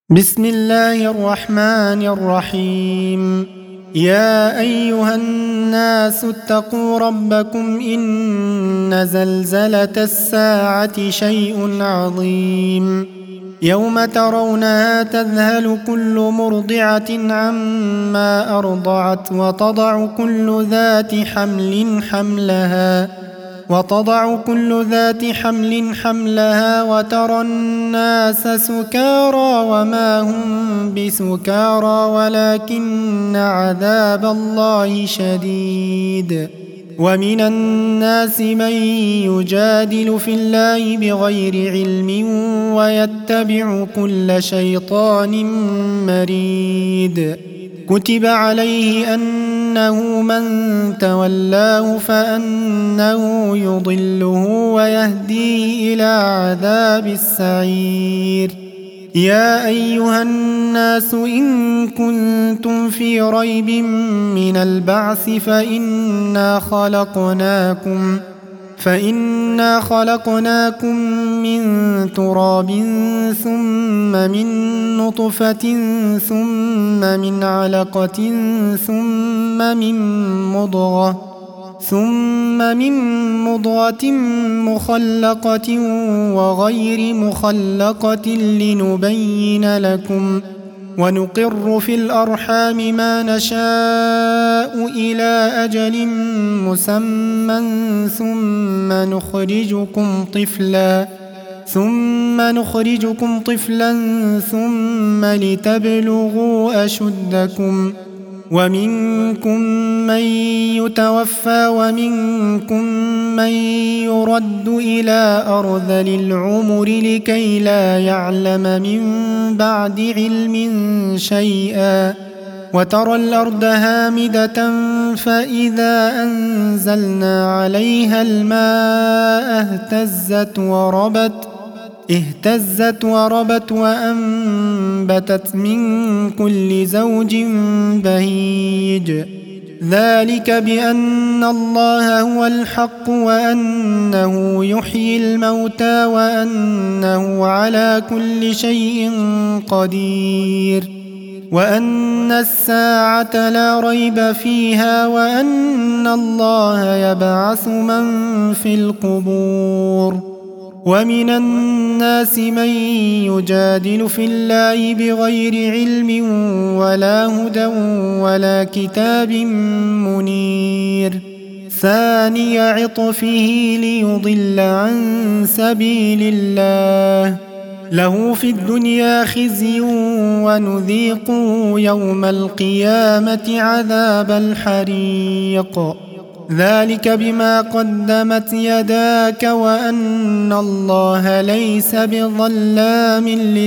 بسم الله الرحمن الرحيم. يا أيها الناس اتقوا ربكم إن زلزلة الساعة شيء عظيم. يوم ترونها تذهل كل مرضعة عما أرضعت وتضع كل ذات حمل حملها وترى الناس سكارى وما هم بسكارى ولكن عذاب الله شديد. ومن الناس من يجادل في الله بغير علم ويتبع كل شيطان مريد. كتب عليه أنه من تولاه فأنه يضله ويهديه إلى عذاب السعير. يا أيها الناس إن كنتم في ريب من البعث فإنا خلقناكم من تراب ثم من نطفة ثم من علقة ثم من مضغة مخلقة وغير مخلقة لنبين لكم ونقر في الأرحام ما نشاء إلى أجل مسمى ثم نخرجكم طفلا ثم لتبلغوا أشدكم ومنكم من يتوفى ومنكم من يرد إلى أرذل العمر لكي لا يعلم من بعد علم شيئا. وترى الأرض هامدة فإذا أنزلنا عليها الماء اهتزت وربت وأنبتت من كل زوج بهيج. ذلك بأن الله هو الحق وأنه يحيي الموتى وأنه على كل شيء قدير وأن الساعة لا ريب فيها وأن الله يبعث من في القبور. ومن الناس من يجادل في الله بغير علم ولا هدى ولا كتاب منير. ثاني عطفه ليضل عن سبيل الله له في الدنيا خزي ونذيقه يوم القيامة عذاب الحريق. ذلك بما قدمت يداك وأن الله ليس بظلام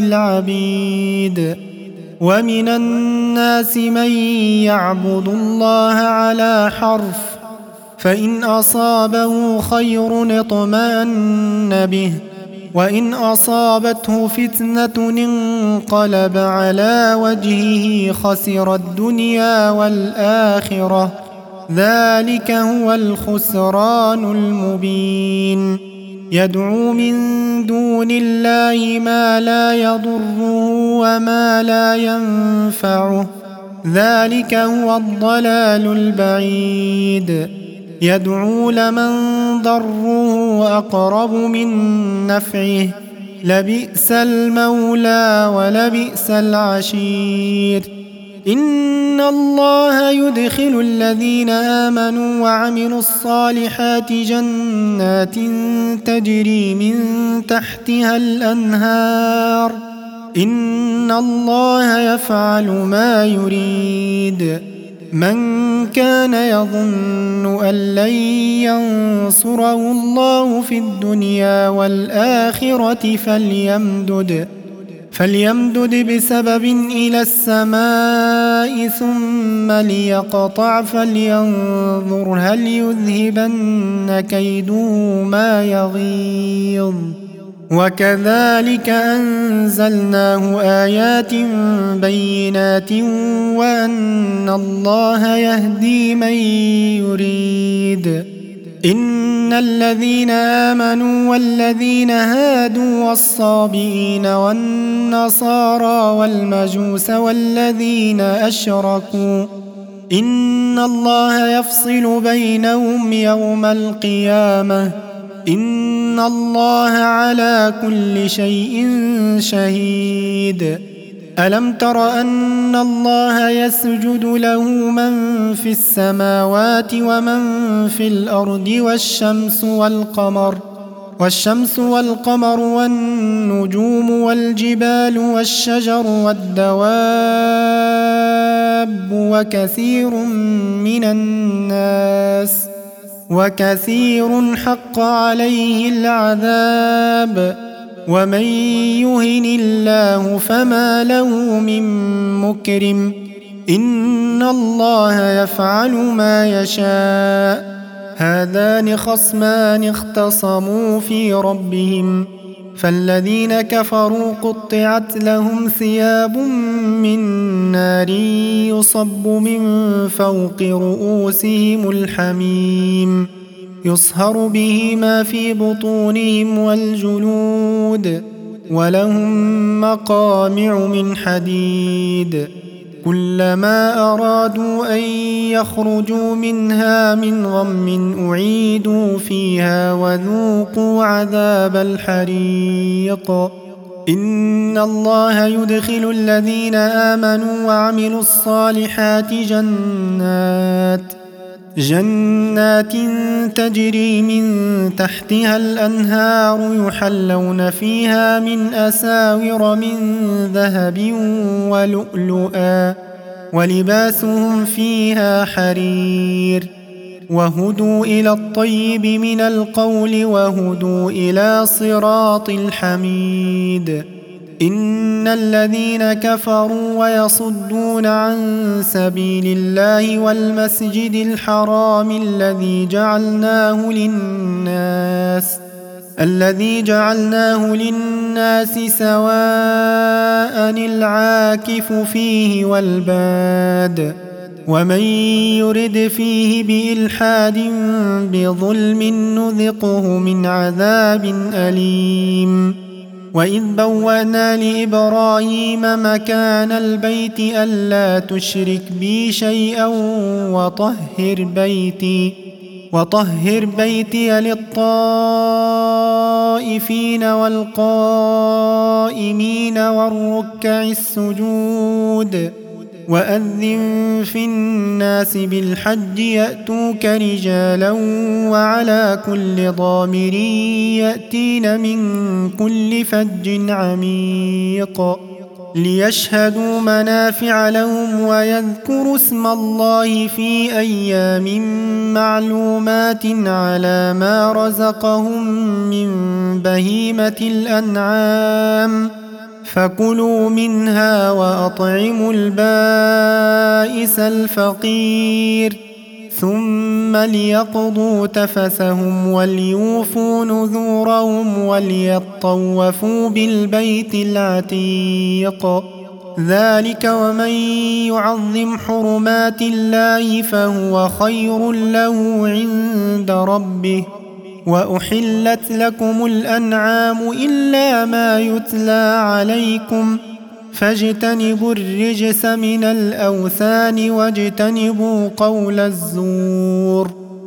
للعبيد. ومن الناس من يعبد الله على حرف فإن أصابه خير اطمأن به وإن أصابته فتنة انقلب على وجهه خسر الدنيا والآخرة. ذلك هو الخسران المبين. يدعو من دون الله ما لا يضره وما لا ينفعه. ذلك هو الضلال البعيد. يدعو لمن ضره أقرب من نفعه لبئس المولى ولبئس العشير. إن الله يدخل الذين آمنوا وعملوا الصالحات جنات تجري من تحتها الأنهار. إن الله يفعل ما يريد. من كان يظن أن لن ينصره الله في الدنيا والآخرة فليمدد بسبب إلى السماء ثم ليقطع فلينظر هل يذهبن كيده ما يغيظ. وكذلك أنزلناه آيات بينات وأن الله يهدي من يريد إن الذين آمنوا والذين هادوا والصابئين والنصارى والمجوس والذين أشركوا إن الله يفصل بينهم يوم القيامة إن الله على كل شيء شهيد. ألم تر أن الله يسجد له من في السماوات ومن في الأرض والشمس والقمر والنجوم والجبال والشجر والدواب وكثير حق عليه العذاب ومن يهن الله فما له من مكرم إن الله يفعل ما يشاء. هذان خصمان اختصموا في ربهم فالذين كفروا قطعت لهم ثياب من نار يصب من فوق رؤوسهم الحميم يصهر به ما في بطونهم والجلود ولهم مقامع من حديد كلما أرادوا أن يخرجوا منها من غم أعيدوا فيها وذوقوا عذاب الحريق. إن الله يدخل الذين آمنوا وعملوا الصالحات جنات تجري من تحتها الأنهار يحلون فيها من أساور من ذهب ولؤلؤا ولباسهم فيها حرير وهدوا إلى الطيب من القول وهدوا إلى صراط الحميد. إن الذين كفروا ويصدون عن سبيل الله والمسجد الحرام الذي جعلناه للناس سواء العاكف فيه والباد ومن يرد فيه بإلحاد بظلم نذقه من عذاب أليم. وإذ بوأنا لإبراهيم مكان البيت ألا تشرك بي شيئا وطهر بيتي للطائفين والقائمين والركع السجود وأذن في الناس بالحج يأتوك رجالا وعلى كل ضامر يأتين من كل فج عميق ليشهدوا منافع لهم ويذكروا اسم الله في أيام معلومات على ما رزقهم من بهيمة الأنعام فكلوا منها وأطعموا البائس الفقير ثم ليقضوا تفثهم وليوفوا نذورهم وليطوفوا بالبيت العتيق ذلك ومن يعظم حرمات الله فهو خير له عند ربه. وأحلت لكم الأنعام إلا ما يتلى عليكم فاجتنبوا الرجس من الأوثان واجتنبوا قول الزور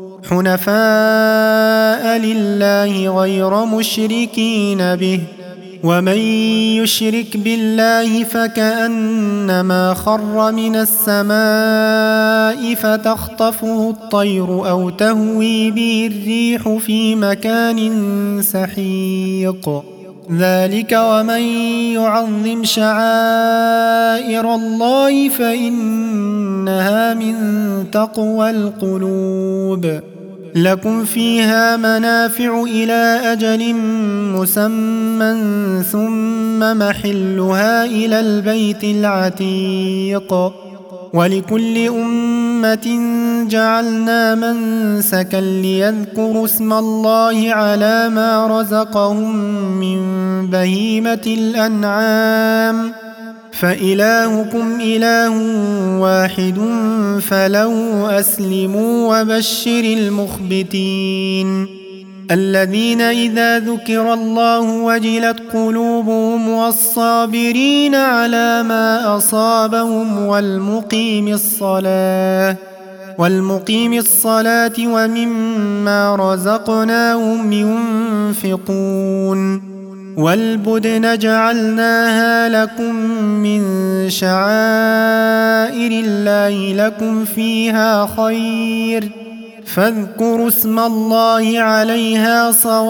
حنفاء لله غير مشركين به ومن يشرك بالله فكأنما خر من السماء فتخطفه الطير أو تهوي به الريح في مكان سحيق ذلك ومن يعظم شعائر الله فإنها من تقوى القلوب. لكم فيها منافع إلى أجل مسمى ثم محلها إلى البيت العتيق ولكل أمة جعلنا منسكا ليذكروا اسم الله على ما رزقهم من بهيمة الأنعام فإلهكم إله واحد فله أسلموا وبشر المخبتين الذين إذا ذكر الله وجلت قلوبهم والصابرين على ما أصابهم والمقيم الصلاة ومما رزقناهم ينفقون والبدن جعلناها لكم من شعائر الله لكم فيها خير فاذكروا اسم الله عليها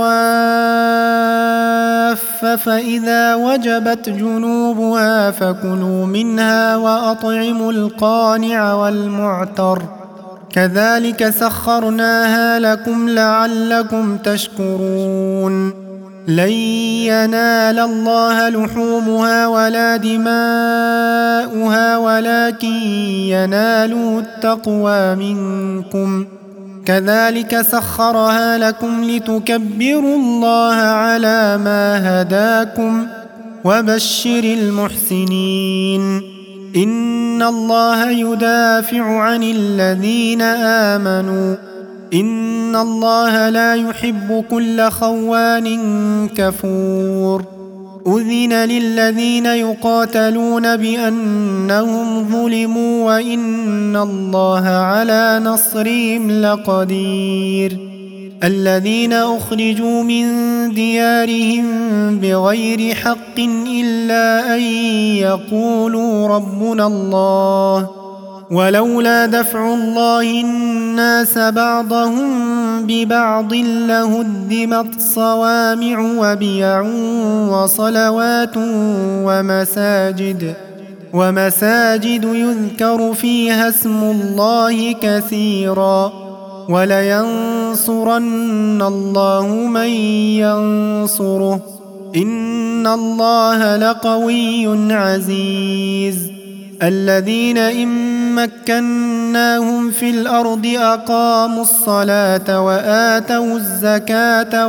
صواف فإذا وجبت جنوبها فكلوا منها وأطعموا القانع والمعتر كذلك سخرناها لكم لعلكم تشكرون لن ينال الله لحومها ولا دماؤها ولكن يناله التقوى منكم كذلك سخرها لكم لتكبروا الله على ما هداكم وبشر المحسنين إن الله يدافع عن الذين آمنوا إن الله لا يحب كل خوان كفور أذن للذين يقاتلون بأنهم ظلموا وإن الله على نصرهم لقدير الذين أخرجوا من ديارهم بغير حق إلا أن يقولوا ربنا الله ولولا دفع الله الناس بعضهم ببعض لهدمت صوامع وبيع وصلوات ومساجد يذكر فيها اسم الله كثيرا ولينصرن الله من ينصره إن الله لقوي عزيز الذين إن مكناهم في الأرض أقاموا الصلاة وآتوا الزكاة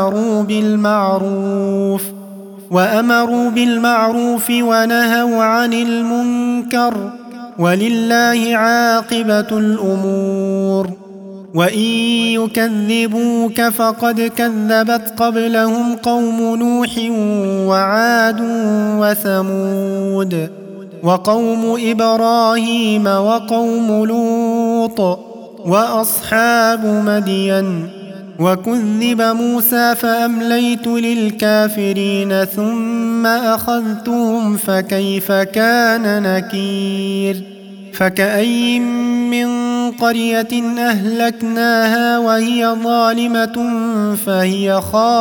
وأمروا بالمعروف ونهوا عن المنكر ولله عاقبة الأمور وإن يكذبوك فقد كذبت قبلهم قوم نوح وعاد وثمود وقوم إبراهيم وقوم لوط وأصحاب مدين وكذب موسى فأمليت للكافرين ثم أخذتهم فكيف كان نكير فكأي من قرية أهلكناها وهي ظالمة فهي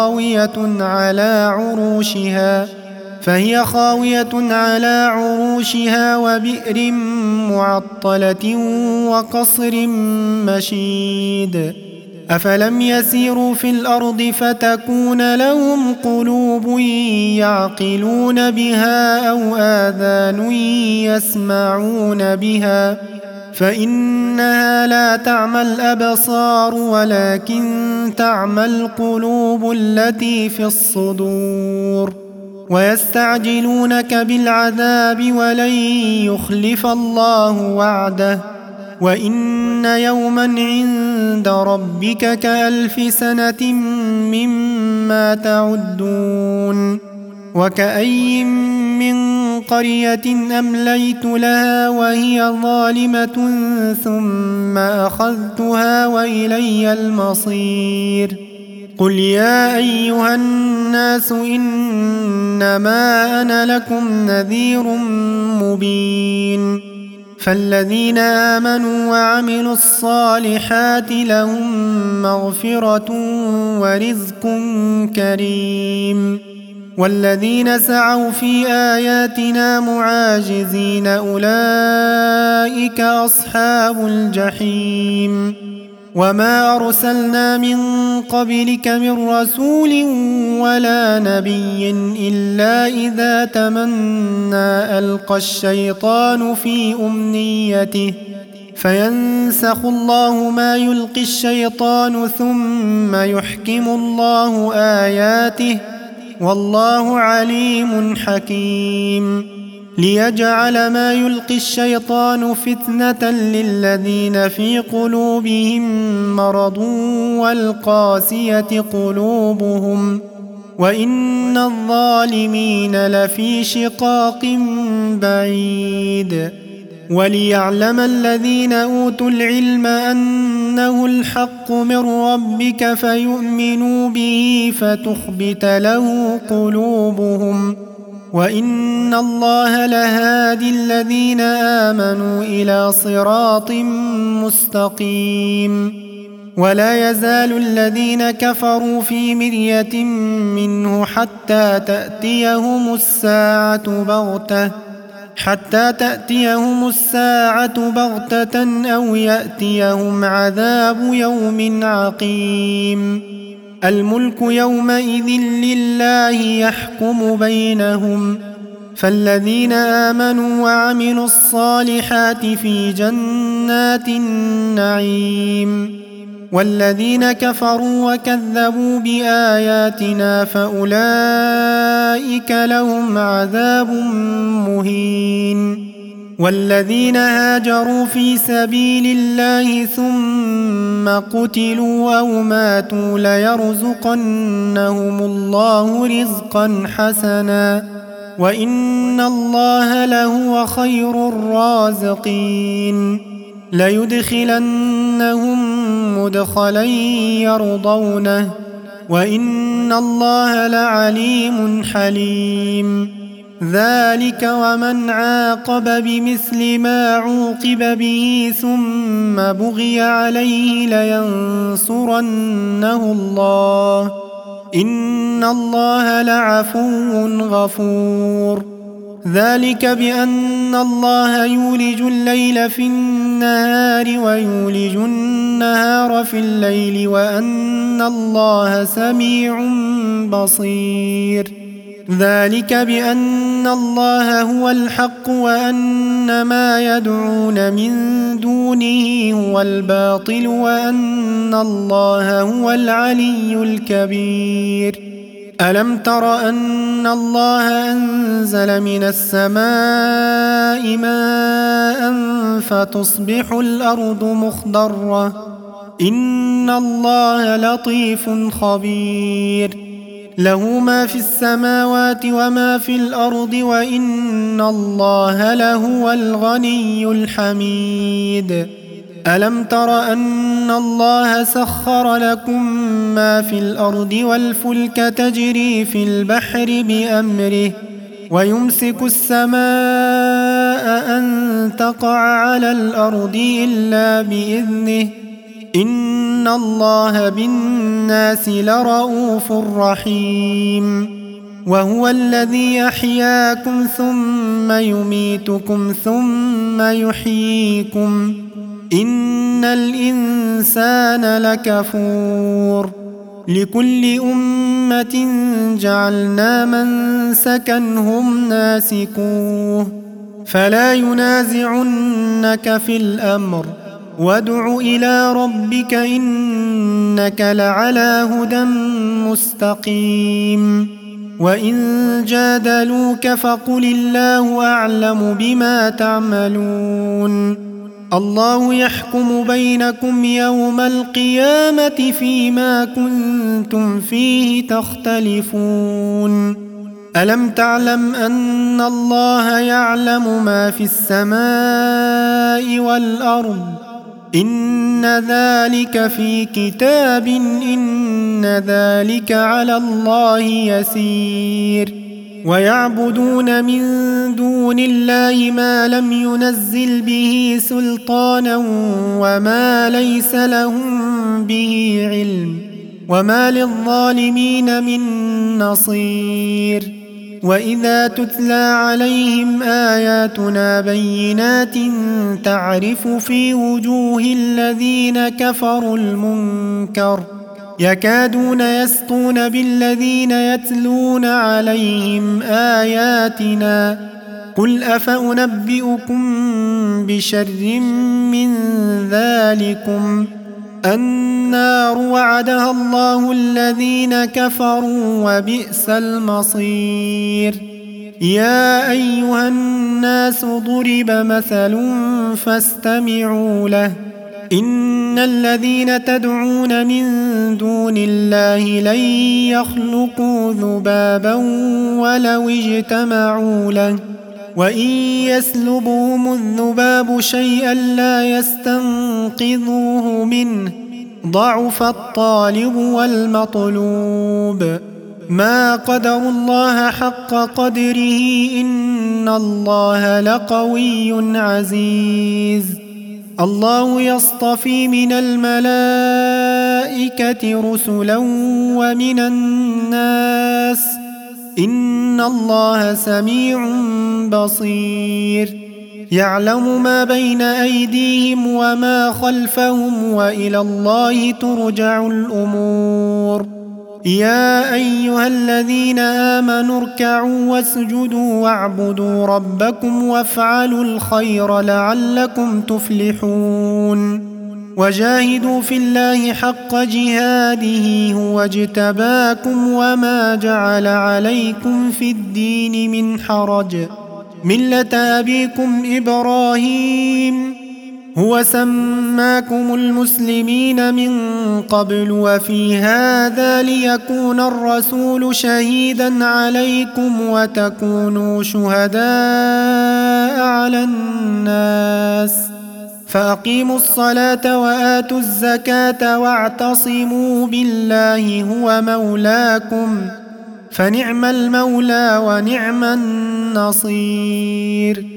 خاوية على عروشها وبئر معطلة وقصر مشيد أفلم يسيروا في الأرض فتكون لهم قلوب يعقلون بها أو آذان يسمعون بها فإنها لا تعمى الأبصار ولكن تعمى القلوب التي في الصدور ويستعجلونك بالعذاب ولن يخلف الله وعده وإن يوما عند ربك كألف سنة مما تعدون وكأي من قرية أمليت لها وهي ظالمة ثم أخذتها وإلي المصير قل يا أيها الناس إنما أنا لكم نذير مبين فالذين آمنوا وعملوا الصالحات لهم مغفرة ورزق كريم والذين سعوا في آياتنا معاجزين أولئك أصحاب الجحيم وما أرسلنا من قبلك من رسول ولا نبي إلا إذا تمنى ألقى الشيطان في أمنيته فينسخ الله ما يلقي الشيطان ثم يحكم الله آياته والله عليم حكيم ليجعل ما يلقي الشيطان فتنة للذين في قلوبهم مرض والقاسية قلوبهم وإن الظالمين لفي شقاق بعيد. وليعلم الذين أوتوا العلم أنه الحق من ربك فيؤمنوا به فتخبت له قلوبهم وإن الله لهادي الذين آمنوا إلى صراط مستقيم. ولا يزال الذين كفروا في مرية منه حتى تأتيهم الساعة بغتة أو يأتيهم عذاب يوم عقيم. الملك يومئذ لله يحكم بينهم فالذين آمنوا وعملوا الصالحات في جنات النعيم والذين كفروا وكذبوا بآياتنا فأولئك لهم عذاب مهين. والذين هاجروا في سبيل الله ثم قتلوا أو ماتوا ليرزقنهم الله رزقا حسنا وإن الله لهو خير الرازقين. ليدخلنهم مدخلا يرضونه وإن الله لعليم حليم. ذلك ومن عاقب بمثل ما عوقب به ثم بغي عليه لينصرنه الله إن الله لعفو غفور. ذلك بأن الله يولج الليل في النهار ويولج النهار في الليل وأن الله سميع بصير. ذلك بأن الله هو الحق وأن ما يدعون من دونه هو الباطل وأن الله هو العلي الكبير. ألم تر أن الله أنزل من السماء ماء فتصبح الأرض مخضرة إن الله لطيف خبير. له ما في السماوات وما في الأرض وإن الله لهو الغني الحميد. ألم تر أن الله سخر لكم ما في الأرض والفلك تجري في البحر بأمره ويمسك السماء أن تقع على الأرض إلا بإذنه إن الله بالناس لرؤوف رحيم. وهو الذي أحياكم ثم يميتكم ثم يحييكم إن الإنسان لكفور. لكل أمة جعلنا منسكا هم ناسكوه فلا ينازعنك في الأمر وادع إلى ربك إنك لعلى هدى مستقيم. وإن جادلوك فقل الله أعلم بما تعملون. الله يحكم بينكم يوم القيامة فيما كنتم فيه تختلفون. ألم تعلم أن الله يعلم ما في السماء والأرض إن ذلك في كتاب إن ذلك على الله يسير. ويعبدون من دون الله ما لم ينزل به سلطانا وما ليس لهم به علم وما للظالمين من نصير. وإذا تتلى عليهم آياتنا بينات تعرف في وجوه الذين كفروا المنكر يكادون يسطون بالذين يتلون عليهم آياتنا قل أفأنبئكم بشر من ذلكم النار وعدها الله الذين كفروا وبئس المصير. يا أيها الناس ضرب مثل فاستمعوا له إن الذين تدعون من دون الله لن يخلقوا ذبابا ولو اجتمعوا له وإن يسلبهم الذباب شيئا لا يستنقذوه منه ضعف الطالب والمطلوب ما قدروا الله حق قدره إن الله لقوي عزيز الله يصطفي من الملائكة رسلا ومن الناس إن الله سميع بصير يعلم ما بين أيديهم وما خلفهم وإلى الله ترجع الأمور يا أيها الذين آمنوا اركعوا واسجدوا واعبدوا ربكم وافعلوا الخير لعلكم تفلحون وجاهدوا في الله حق جهاده هو اجتباكم وما جعل عليكم في الدين من حرج ملة أبيكم إبراهيم هو سماكم المسلمين من قبل وفي هذا ليكون الرسول شهيدا عليكم وتكونوا شهداء على الناس فأقيموا الصلاة وآتوا الزكاة واعتصموا بالله هو مولاكم فنعم المولى ونعم النصير